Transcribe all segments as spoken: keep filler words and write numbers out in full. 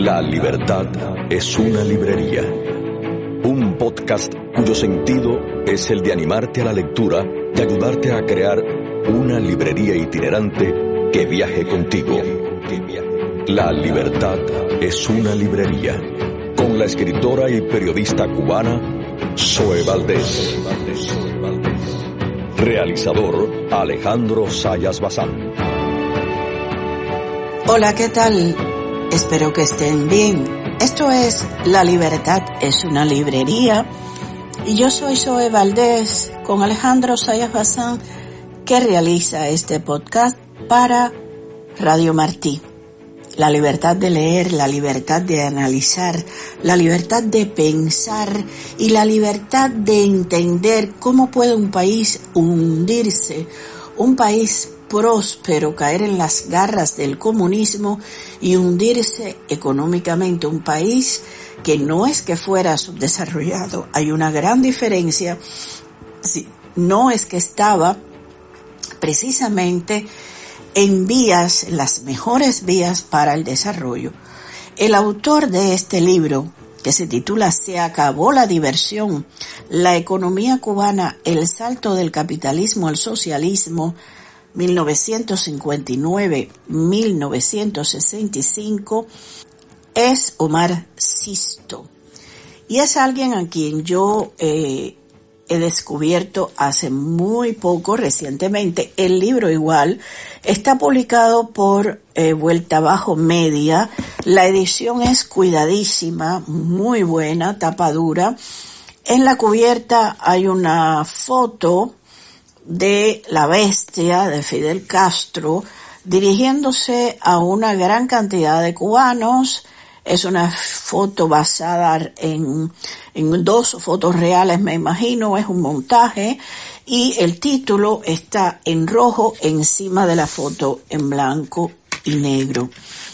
La libertad es una librería. Un podcast cuyo sentido es el de animarte a la lectura y ayudarte a crear una librería itinerante que viaje contigo. La libertad es una librería. Con la escritora y periodista cubana Zoe Valdés. Realizador Alejandro Zayas Bazán. Hola, ¿qué tal? Espero que estén bien. Esto es La Libertad es una librería y yo soy Zoe Valdés con Alejandro Zayas Bazán, que realiza este podcast para Radio Martí. La libertad de leer, la libertad de analizar, la libertad de pensar y la libertad de entender cómo puede un país hundirse, un país próspero caer en las garras del comunismo y hundirse económicamente, un país que no es que fuera subdesarrollado, hay una gran diferencia, sí, no es que estaba precisamente en vías, las mejores vías para el desarrollo. El autor de este libro, que se titula Se acabó la diversión, la economía cubana, el salto del capitalismo al socialismo, mil novecientos cincuenta y nueve a mil novecientos sesenta y cinco, es Omar Sisto. Y es alguien a quien yo eh, he descubierto hace muy poco, recientemente. El libro igual está publicado por eh, Vuelta Abajo Media. La edición es cuidadísima, muy buena, tapa dura. En la cubierta hay una foto de la bestia de Fidel Castro dirigiéndose a una gran cantidad de cubanos. Es una foto basada en, en dos fotos reales, me imagino, es un montaje, y el título está en rojo encima de la foto en blanco y negro.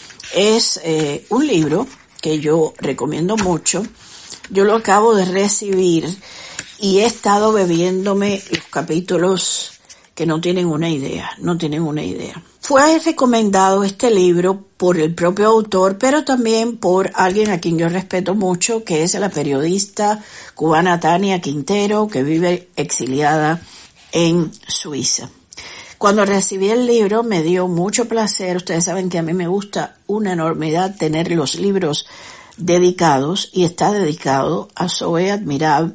Es eh, un libro que yo recomiendo mucho. Yo lo acabo de recibir y he estado bebiéndome los capítulos que no tienen una idea, no tienen una idea. Fue recomendado este libro por el propio autor, pero también por alguien a quien yo respeto mucho, que es la periodista cubana Tania Quintero, que vive exiliada en Suiza. Cuando recibí el libro me dio mucho placer. Ustedes saben que a mí me gusta una enormidad tener los libros dedicados, y está dedicado a Zoe, admirable,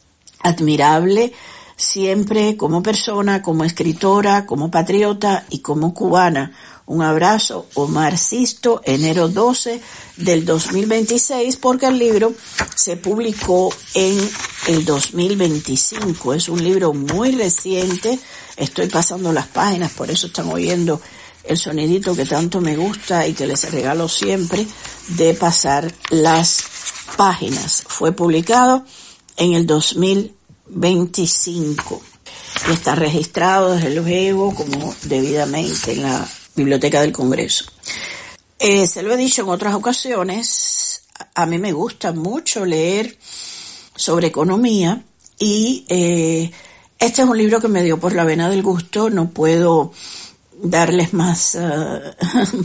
admirable siempre como persona, como escritora, como patriota y como cubana. Un abrazo, Omar Sisto, enero doce del dos mil veintiséis, porque el libro se publicó en el dos mil veinticinco. Es un libro muy reciente. Estoy pasando las páginas, por eso están oyendo el sonidito que tanto me gusta y que les regalo siempre, de pasar las páginas. Fue publicado en el dos mil veinticinco y está registrado desde luego como debidamente en la Biblioteca del Congreso. Eh, se lo he dicho en otras ocasiones, a mí me gusta mucho leer sobre economía y eh, este es un libro que me dio por la vena del gusto. No puedo darles más, uh,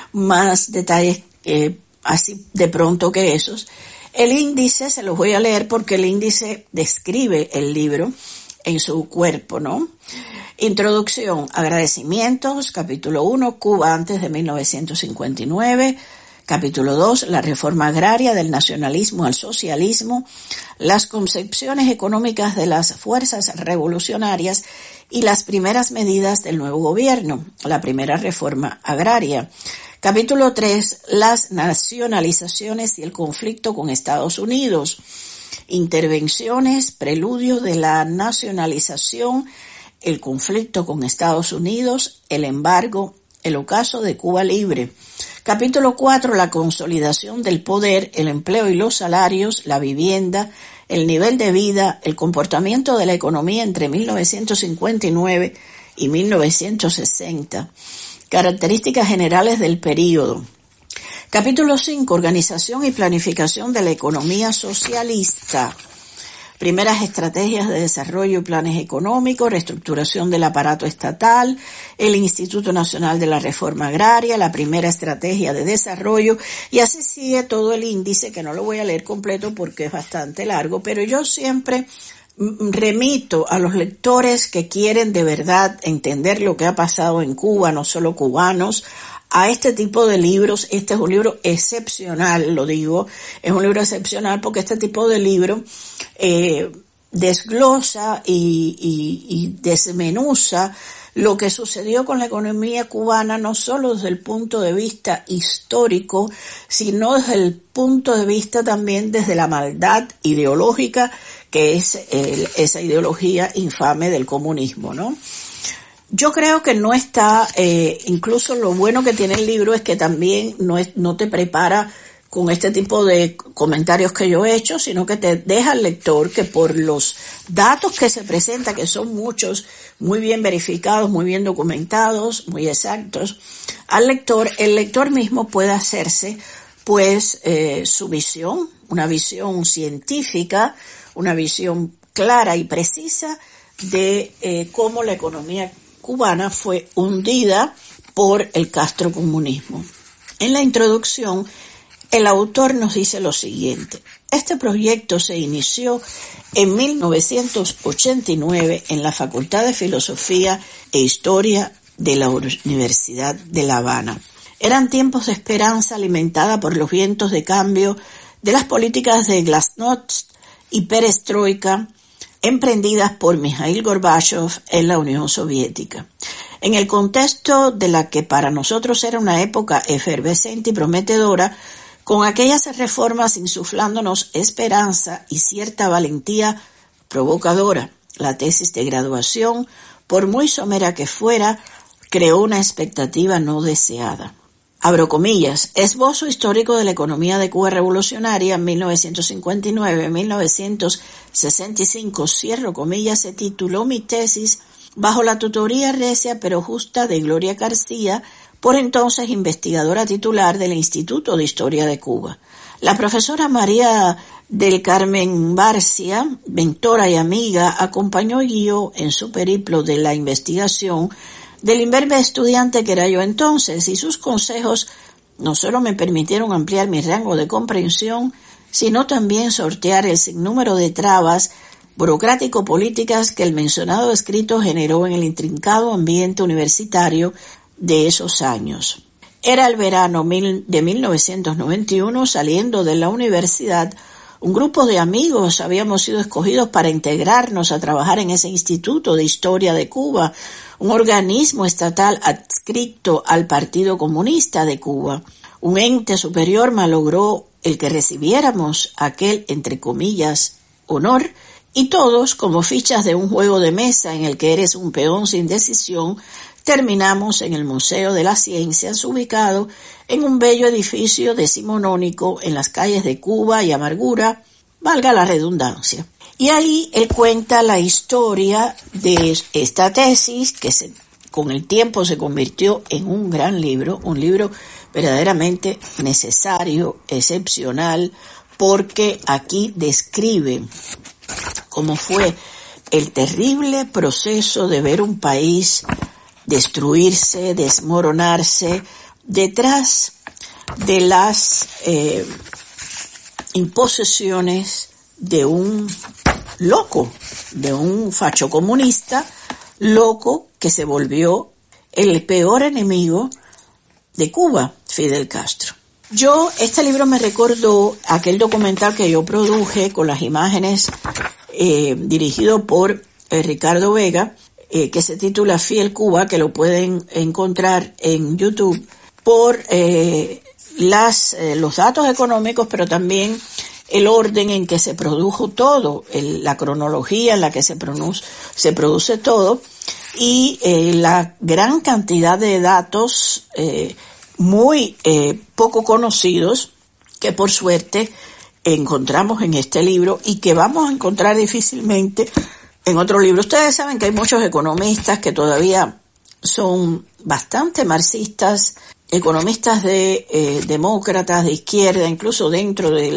más detalles eh, así de pronto que esos. El índice se los voy a leer porque el índice describe el libro en su cuerpo, ¿no? Introducción, agradecimientos, capítulo uno, Cuba antes de mil novecientos cincuenta y nueve, capítulo dos, la reforma agraria del nacionalismo al socialismo, las concepciones económicas de las fuerzas revolucionarias y las primeras medidas del nuevo gobierno, la primera reforma agraria. Capítulo tres, las nacionalizaciones y el conflicto con Estados Unidos. Intervenciones, preludio de la nacionalización, el conflicto con Estados Unidos, el embargo, el ocaso de Cuba Libre. Capítulo cuatro, la consolidación del poder, el empleo y los salarios, la vivienda, el nivel de vida, el comportamiento de la economía entre mil novecientos cincuenta y nueve y mil novecientos sesenta. Características generales del período. Capítulo cinco, organización y planificación de la economía socialista. primeras estrategias de desarrollo y planes económicos, reestructuración del aparato estatal, el Instituto Nacional de la Reforma Agraria, la primera estrategia de desarrollo, y así sigue todo el índice, que no lo voy a leer completo porque es bastante largo, pero yo siempre remito a los lectores que quieren de verdad entender lo que ha pasado en Cuba, no solo cubanos, a este tipo de libros. Este es un libro excepcional, lo digo, es un libro excepcional porque este tipo de libro eh, desglosa y, y, y desmenuza lo que sucedió con la economía cubana, no solo desde el punto de vista histórico, sino desde el punto de vista también desde la maldad ideológica, que es el, esa ideología infame del comunismo, ¿no? Yo creo que no está, eh, incluso lo bueno que tiene el libro es que también no, es, no te prepara con este tipo de comentarios que yo he hecho, sino que te deja al lector que por los datos que se presentan, que son muchos, muy bien verificados, muy bien documentados, muy exactos, al lector, el lector mismo puede hacerse pues eh, su visión, una visión científica, una visión clara y precisa de eh, cómo la economía cubana fue hundida por el castrocomunismo. En la introducción, el autor nos dice lo siguiente: este proyecto se inició en mil novecientos ochenta y nueve en la Facultad de Filosofía e Historia de la Universidad de La Habana. Eran tiempos de esperanza alimentada por los vientos de cambio de las políticas de Glasnost y Perestroika emprendidas por Mikhail Gorbachev en la Unión Soviética. En el contexto de la que para nosotros era una época efervescente y prometedora, con aquellas reformas insuflándonos esperanza y cierta valentía provocadora, la tesis de graduación, por muy somera que fuera, creó una expectativa no deseada. Abro comillas, esbozo histórico de la economía de Cuba revolucionaria mil novecientos cincuenta y nueve a mil novecientos sesenta y cinco, cierro comillas, se tituló mi tesis bajo la tutoría recia pero justa de Gloria García, por entonces investigadora titular del Instituto de Historia de Cuba. La profesora María del Carmen Barcia, mentora y amiga, acompañó y guió en su periplo de la investigación del imberbe estudiante que era yo entonces, y sus consejos no solo me permitieron ampliar mi rango de comprensión, sino también sortear el sinnúmero de trabas burocrático-políticas que el mencionado escrito generó en el intrincado ambiente universitario de esos años. Era el verano de mil novecientos noventa y uno, saliendo de la universidad, un grupo de amigos habíamos sido escogidos para integrarnos a trabajar en ese Instituto de Historia de Cuba, un organismo estatal adscrito al Partido Comunista de Cuba. Un ente superior malogró el que recibiéramos aquel, entre comillas, honor, y todos, como fichas de un juego de mesa en el que eres un peón sin decisión, terminamos en el Museo de las Ciencias, ubicado en un bello edificio decimonónico en las calles de Cuba y Amargura, valga la redundancia. Y ahí él cuenta la historia de esta tesis que se, con el tiempo se convirtió en un gran libro, un libro verdaderamente necesario, excepcional, porque aquí describe cómo fue el terrible proceso de ver un país destruirse, desmoronarse, detrás de las eh, imposiciones de un loco, de un facho comunista, loco que se volvió el peor enemigo de Cuba, Fidel Castro. Yo, este libro me recordó aquel documental que yo produje con las imágenes eh, dirigido por eh, Ricardo Vega, Eh, que se titula Fiel Cuba, que lo pueden encontrar en YouTube, por eh, las eh, los datos económicos, pero también el orden en que se produjo todo, el, la cronología en la que se, produce, se produce todo, y eh, la gran cantidad de datos eh, muy eh, poco conocidos que por suerte encontramos en este libro y que vamos a encontrar difícilmente en otro libro. Ustedes saben que hay muchos economistas que todavía son bastante marxistas, economistas de eh, demócratas, de izquierda, incluso dentro del,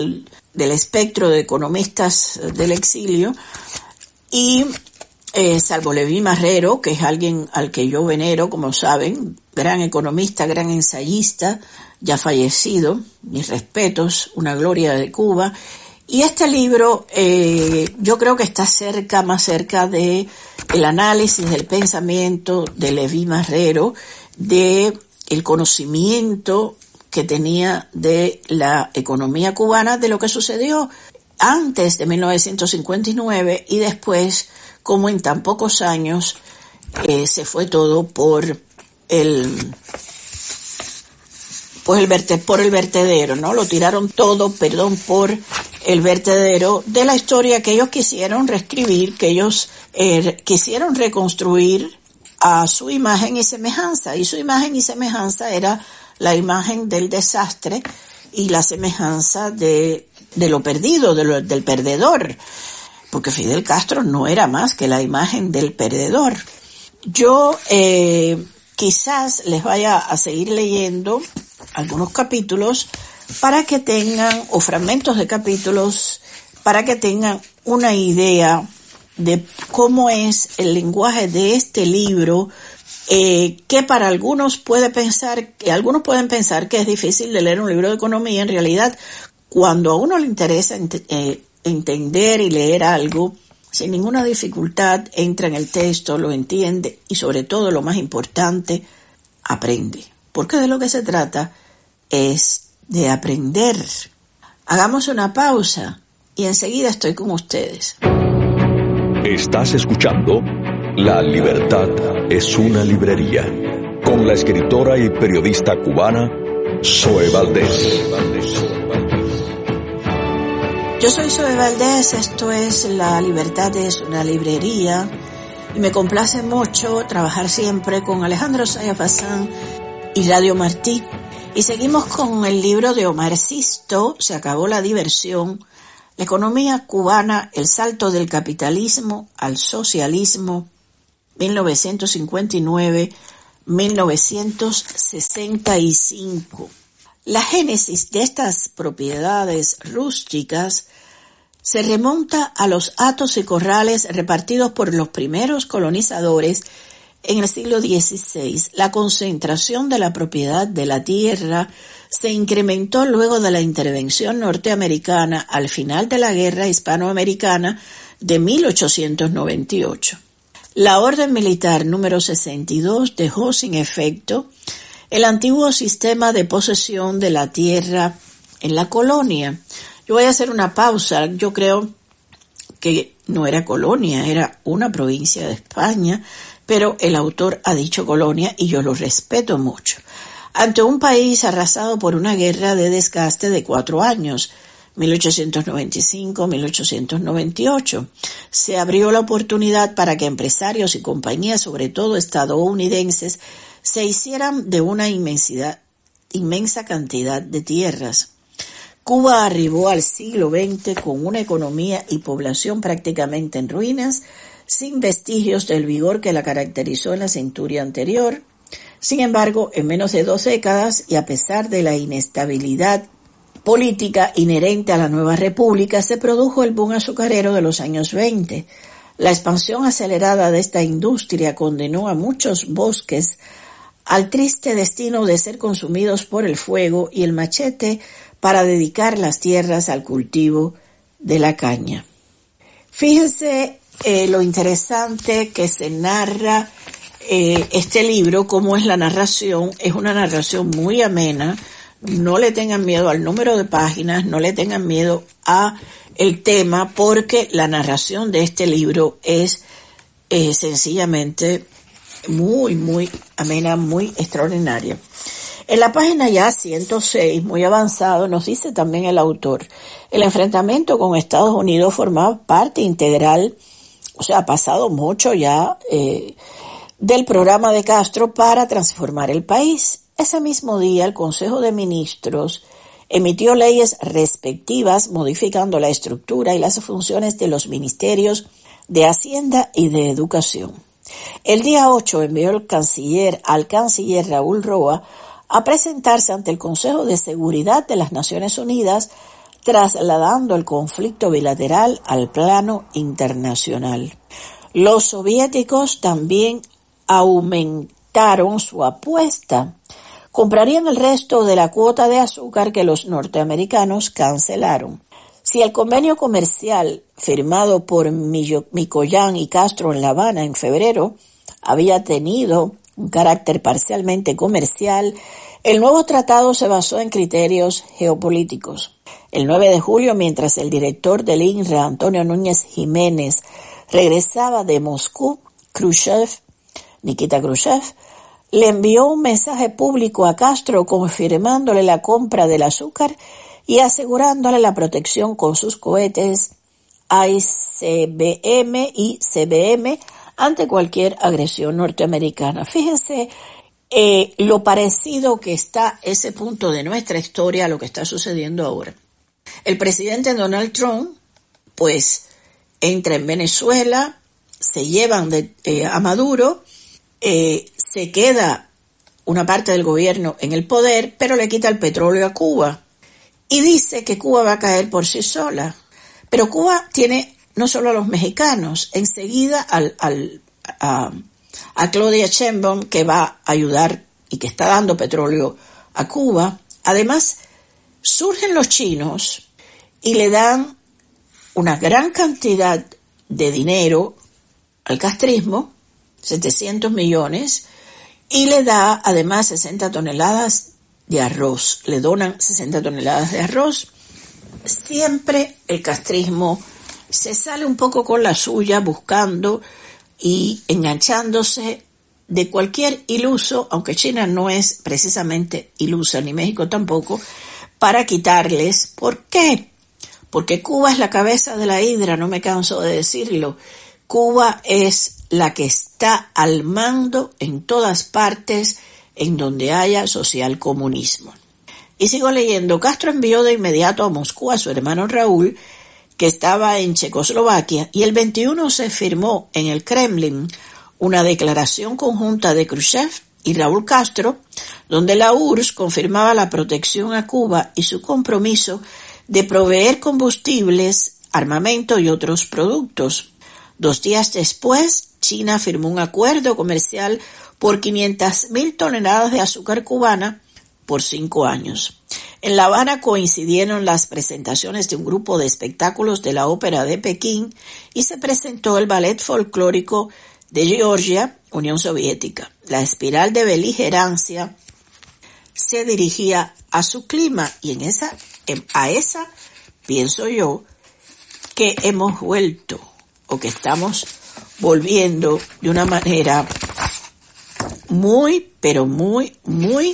del espectro de economistas del exilio, y eh, salvo Leví Marrero, que es alguien al que yo venero, como saben, gran economista, gran ensayista, ya fallecido, mis respetos, una gloria de Cuba. Y este libro eh, yo creo que está cerca, más cerca de el análisis del pensamiento de Leví Marrero, de el conocimiento que tenía de la economía cubana, de lo que sucedió antes de mil novecientos cincuenta y nueve y después, como en tan pocos años eh, se fue todo por el pues el verte, por el vertedero, ¿no? Lo tiraron todo, perdón, por el vertedero de la historia que ellos quisieron reescribir, que ellos eh, quisieron reconstruir a su imagen y semejanza, y su imagen y semejanza era la imagen del desastre y la semejanza de, de lo perdido, de lo, del perdedor, porque Fidel Castro no era más que la imagen del perdedor. Yo eh, quizás les vaya a seguir leyendo algunos capítulos para que tengan, o fragmentos de capítulos, para que tengan una idea de cómo es el lenguaje de este libro, eh, que para algunos puede pensar, que algunos pueden pensar que es difícil de leer un libro de economía. En realidad, cuando a uno le interesa ent- eh, entender y leer algo, sin ninguna dificultad entra en el texto, lo entiende y sobre todo, lo más importante, aprende. Porque de lo que se trata es de aprender. Hagamos una pausa y enseguida estoy con ustedes. Estás escuchando La Libertad es una librería, con la escritora y periodista cubana Zoe Valdés. Yo soy Zoe Valdés, esto es La Libertad es una librería, y me complace mucho trabajar siempre con Alejandro Sayas Bazán y Radio Martí. Y seguimos con el libro de Omar Sisto, Se acabó la diversión, la economía cubana, el salto del capitalismo al socialismo, mil novecientos cincuenta y nueve a mil novecientos sesenta y cinco. La génesis de estas propiedades rústicas se remonta a los hatos y corrales repartidos por los primeros colonizadores en el siglo dieciséis. La concentración de la propiedad de la tierra se incrementó luego de la intervención norteamericana al final de la Guerra Hispanoamericana de mil ochocientos noventa y ocho. La Orden Militar número sesenta y dos dejó sin efecto el antiguo sistema de posesión de la tierra en la colonia. Yo voy a hacer una pausa. Yo creo que no era colonia, era una provincia de España, pero el autor ha dicho colonia y yo lo respeto mucho. Ante un país arrasado por una guerra de desgaste de cuatro años, mil ochocientos noventa y cinco a mil ochocientos noventa y ocho, se abrió la oportunidad para que empresarios y compañías, sobre todo estadounidenses, se hicieran de una inmensidad, inmensa cantidad de tierras. Cuba arribó al siglo veinte con una economía y población prácticamente en ruinas, sin vestigios del vigor que la caracterizó en la centuria anterior. Sin embargo, en menos de dos décadas, y a pesar de la inestabilidad política inherente a la nueva república, se produjo el boom azucarero de los años veinte. La expansión acelerada de esta industria condenó a muchos bosques al triste destino de ser consumidos por el fuego y el machete para dedicar las tierras al cultivo de la caña. Fíjense eh, lo interesante que se narra eh, este libro, cómo es la narración. Es una narración muy amena. No le tengan miedo al número de páginas, no le tengan miedo a el tema, porque la narración de este libro es eh, sencillamente muy, muy amena, muy extraordinaria. En la página ya ciento seis, muy avanzado, nos dice también el autor: el enfrentamiento con Estados Unidos formaba parte integral, o sea, ha pasado mucho ya, eh, del programa de Castro para transformar el país. Ese mismo día, el Consejo de Ministros emitió leyes respectivas, modificando la estructura y las funciones de los ministerios de Hacienda y de Educación. El día ocho envió el canciller al canciller Raúl Roa a presentarse ante el Consejo de Seguridad de las Naciones Unidas trasladando el conflicto bilateral al plano internacional. Los soviéticos también aumentaron su apuesta. Comprarían el resto de la cuota de azúcar que los norteamericanos cancelaron. Si el convenio comercial firmado por Mikoyan y Castro en La Habana en febrero había tenido un carácter parcialmente comercial, el nuevo tratado se basó en criterios geopolíticos. El nueve de julio, mientras el director del I N R A, Antonio Núñez Jiménez, regresaba de Moscú, Khrushchev, Nikita Khrushchev, le envió un mensaje público a Castro confirmándole la compra del azúcar y asegurándole la protección con sus cohetes I C B M y C B M ante cualquier agresión norteamericana. Fíjense eh, lo parecido que está ese punto de nuestra historia a lo que está sucediendo ahora. El presidente Donald Trump, pues, entra en Venezuela, se llevan de, eh, a Maduro, eh, se queda una parte del gobierno en el poder, pero le quita el petróleo a Cuba y dice que Cuba va a caer por sí sola. Pero Cuba tiene no solo a los mexicanos, enseguida al, al, a, a Claudia Sheinbaum, que va a ayudar y que está dando petróleo a Cuba. Además, surgen los chinos y le dan una gran cantidad de dinero al castrismo, setecientos millones, y le da además sesenta toneladas de arroz. Le donan sesenta toneladas de arroz. Siempre el castrismo se sale un poco con la suya buscando y enganchándose de cualquier iluso, aunque China no es precisamente ilusa, ni México tampoco, para quitarles. ¿Por qué? Porque Cuba es la cabeza de la hidra, no me canso de decirlo. Cuba es la que está al mando en todas partes en donde haya socialcomunismo. Y sigo leyendo. Castro envió de inmediato a Moscú a su hermano Raúl, que estaba en Checoslovaquia, y el veintiuno se firmó en el Kremlin una declaración conjunta de Khrushchev y Raúl Castro, donde la U R S S confirmaba la protección a Cuba y su compromiso de proveer combustibles, armamento y otros productos. Dos días después, China firmó un acuerdo comercial por quinientas mil toneladas de azúcar cubana por cinco años. En La Habana coincidieron las presentaciones de un grupo de espectáculos de la Ópera de Pekín y se presentó el ballet folclórico de Georgia, Unión Soviética. La espiral de beligerancia se dirigía a su clima y en esa, a esa pienso yo que hemos vuelto o que estamos volviendo de una manera muy, pero muy, muy,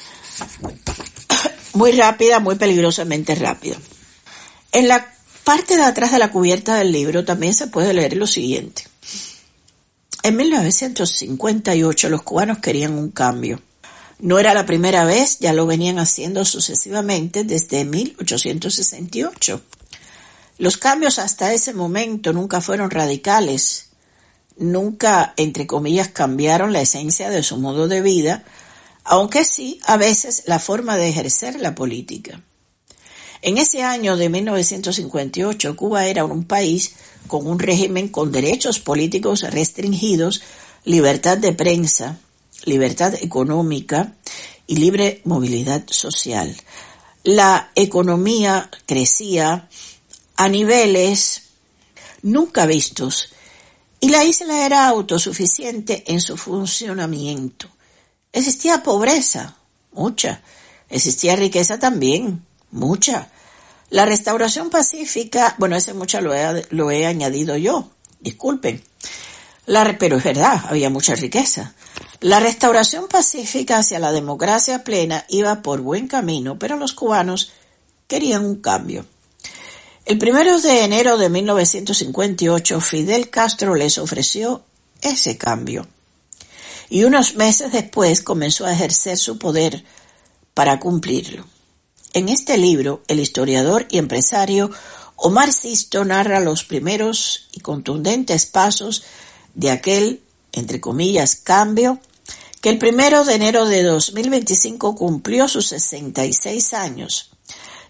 muy rápida, muy peligrosamente rápida. En la parte de atrás de la cubierta del libro también se puede leer lo siguiente. En mil novecientos cincuenta y ocho los cubanos querían un cambio. No era la primera vez, ya lo venían haciendo sucesivamente desde mil ochocientos sesenta y ocho. Los cambios hasta ese momento nunca fueron radicales, nunca, entre comillas, cambiaron la esencia de su modo de vida, aunque sí, a veces, la forma de ejercer la política. En ese año de mil novecientos cincuenta y ocho, Cuba era un país con un régimen con derechos políticos restringidos, libertad de prensa, libertad económica y libre movilidad social. La economía crecía a niveles nunca vistos y la isla era autosuficiente en su funcionamiento. Existía pobreza, mucha. Existía riqueza también, mucha. La restauración pacífica, bueno, ese mucha lo he, lo he añadido yo, disculpen. La, pero es verdad, había mucha riqueza. La restauración pacífica hacia la democracia plena iba por buen camino, pero los cubanos querían un cambio. El primero de enero de mil novecientos cincuenta y ocho, Fidel Castro les ofreció ese cambio. Y unos meses después comenzó a ejercer su poder para cumplirlo. En este libro, el historiador y empresario Omar Sisto narra los primeros y contundentes pasos de aquel, entre comillas, cambio, que el primero de enero de dos mil veinticinco cumplió sus sesenta y seis años.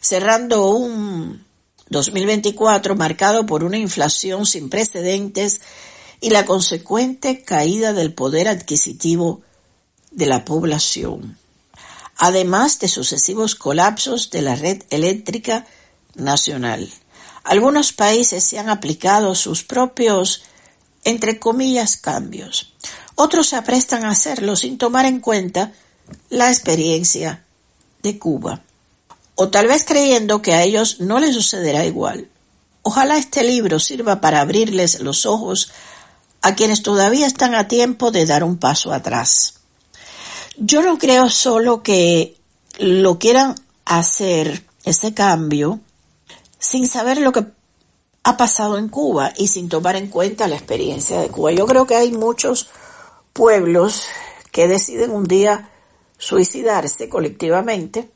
cerrando un dos mil veinticuatro marcado por una inflación sin precedentes y la consecuente caída del poder adquisitivo de la población, además de sucesivos colapsos de la red eléctrica nacional. Algunos países se han aplicado sus propios, entre comillas, cambios. Otros se aprestan a hacerlo sin tomar en cuenta la experiencia de Cuba, o tal vez creyendo que a ellos no les sucederá igual. Ojalá este libro sirva para abrirles los ojos a quienes todavía están a tiempo de dar un paso atrás. Yo no creo solo que lo quieran hacer, ese cambio, sin saber lo que ha pasado en Cuba y sin tomar en cuenta la experiencia de Cuba. Yo creo que hay muchos pueblos que deciden un día suicidarse colectivamente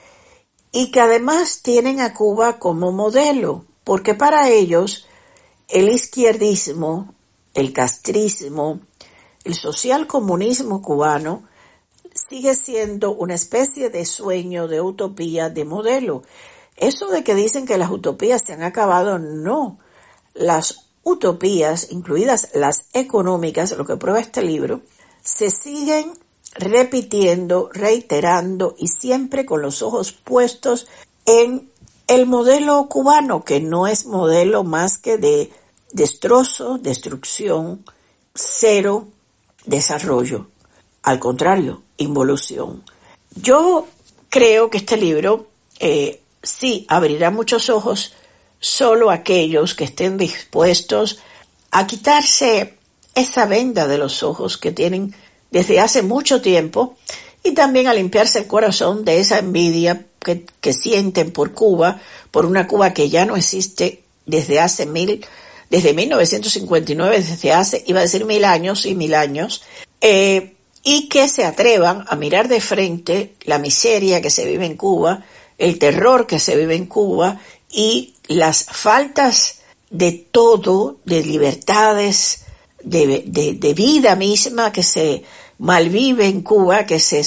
y que además tienen a Cuba como modelo, porque para ellos el izquierdismo, el castrismo, el socialcomunismo cubano sigue siendo una especie de sueño, de utopía, de modelo. Eso de que dicen que las utopías se han acabado, no. Las utopías, incluidas las económicas, lo que prueba este libro, se siguen repitiendo, reiterando y siempre con los ojos puestos en el modelo cubano, que no es modelo más que de destrozo, destrucción, cero desarrollo. Al contrario, involución. Yo creo que este libro eh, sí abrirá muchos ojos solo a aquellos que estén dispuestos a quitarse esa venda de los ojos que tienen desde hace mucho tiempo y también a limpiarse el corazón de esa envidia que, que sienten por Cuba, por una Cuba que ya no existe desde hace mil, desde mil novecientos cincuenta y nueve, desde hace, iba a decir mil años y mil años, eh, y que se atrevan a mirar de frente la miseria que se vive en Cuba, el terror que se vive en Cuba y las faltas de todo, de libertades, de, de, de vida misma que se malvive en Cuba, que se,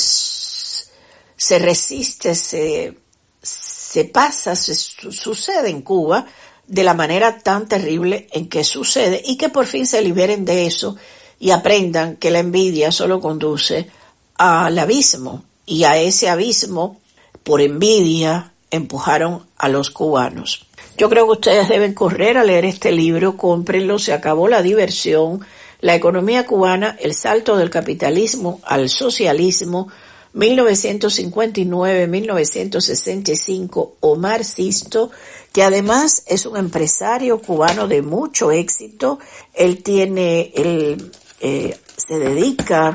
se resiste, se, se pasa, se sucede en Cuba de la manera tan terrible en que sucede y que por fin se liberen de eso y aprendan que la envidia solo conduce al abismo y a ese abismo por envidia empujaron a los cubanos. Yo creo que ustedes deben correr a leer este libro, cómprenlo, se acabó la diversión, la economía cubana, el salto del capitalismo al socialismo, mil novecientos cincuenta y nueve a mil novecientos sesenta y cinco, Omar Sisto, que además es un empresario cubano de mucho éxito. Él tiene, él eh, se dedica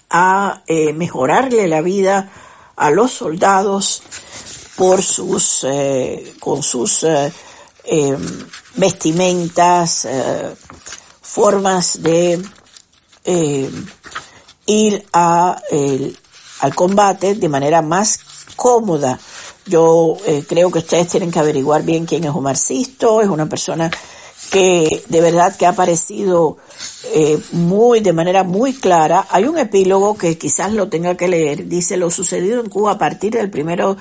a eh, mejorarle la vida a los soldados por sus, eh, con sus eh, eh, vestimentas, eh, formas de eh, ir a, eh, al combate de manera más cómoda. Yo eh, creo que ustedes tienen que averiguar bien quién es Omar Sisto. Es una persona que de verdad que ha aparecido eh, muy, de manera muy clara. Hay un epílogo que quizás lo tenga que leer. Dice: lo sucedido en Cuba a partir del primero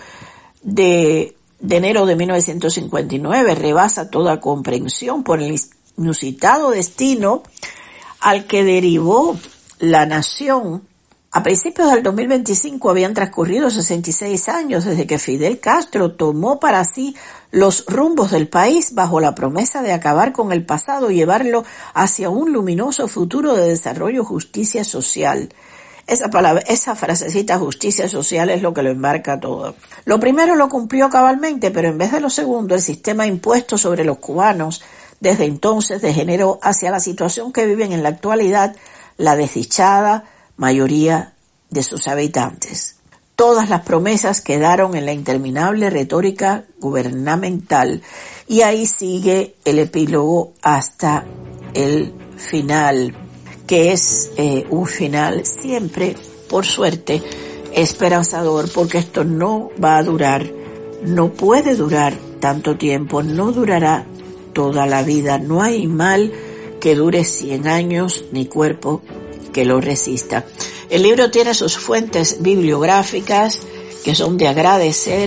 de, de enero de mil novecientos cincuenta y nueve rebasa toda comprensión por el inusitado destino al que derivó la nación. A principios del dos mil veinticinco habían transcurrido sesenta y seis años desde que Fidel Castro tomó para sí los rumbos del país bajo la promesa de acabar con el pasado y llevarlo hacia un luminoso futuro de desarrollo y justicia social. Esa palabra, esa frasecita justicia social es lo que lo enmarca todo. Lo primero lo cumplió cabalmente, pero en vez de lo segundo, el sistema impuesto sobre los cubanos desde entonces degeneró hacia la situación que viven en la actualidad la desdichada mayoría de sus habitantes. Todas las promesas quedaron en la interminable retórica gubernamental y ahí sigue el epílogo hasta el final, que es eh, un final siempre, por suerte, esperanzador, porque esto no va a durar, no puede durar tanto tiempo, no durará toda la vida. No hay mal que dure cien años, ni cuerpo que lo resista. El libro tiene sus fuentes bibliográficas que son de agradecer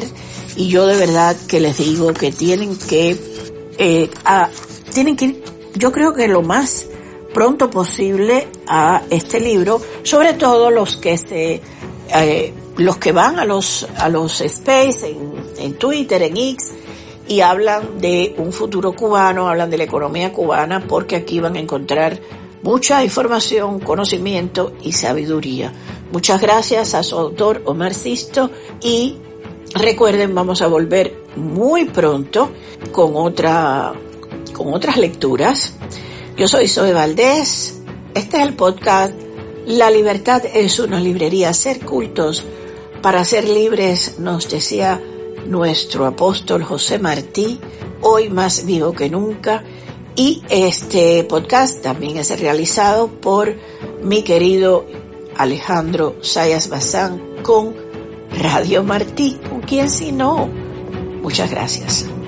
y yo de verdad que les digo que tienen que, eh, a, tienen que ir, yo creo que lo más pronto posible a este libro, sobre todo los que se, eh, los que van a los, a los space en, en Twitter, en X, y hablan de un futuro cubano, hablan de la economía cubana, porque aquí van a encontrar mucha información, conocimiento y sabiduría. Muchas gracias a su autor Omar Sisto, y recuerden, vamos a volver muy pronto con otra, con otras lecturas. Yo soy Zoe Valdés, este es el podcast La libertad es una librería, ser cultos para ser libres, nos decía nuestro apóstol José Martí, hoy más vivo que nunca. Y este podcast también es realizado por mi querido Alejandro Sayas Bazán con Radio Martí, con quien si no. Muchas gracias.